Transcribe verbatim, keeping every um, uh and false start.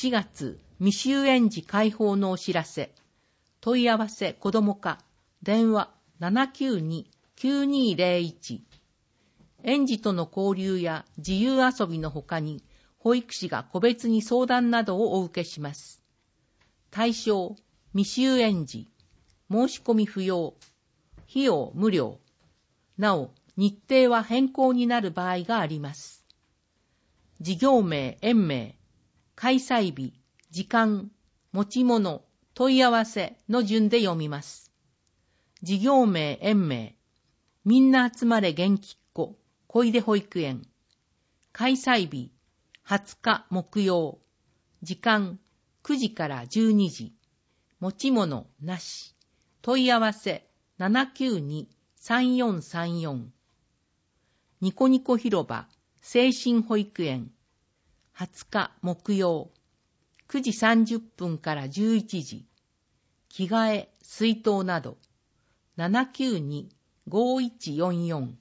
しがつ未就園児開放のお知らせ。問い合わせ子ども課電話 ななきゅうに きゅうにーぜろいち。園児との交流や自由遊びのほかに、保育士が個別に相談などをお受けします。対象、未就園児。申し込み不要。費用無料。なお、日程は変更になる場合があります。事業名、園名、開催日、時間、持ち物、問い合わせの順で読みます。事業名、園名、みんな集まれ元気っ子、小出保育園。開催日、はつか木曜。時間、くじからじゅうにじ。持ち物なし。問い合わせ ななきゅうに さんよんさんよん。ニコニコ広場、精神保育園。はつか木曜。くじさんじゅっぷんからじゅういちじ。着替え、水筒など。ななきゅうに ごいちよんよん。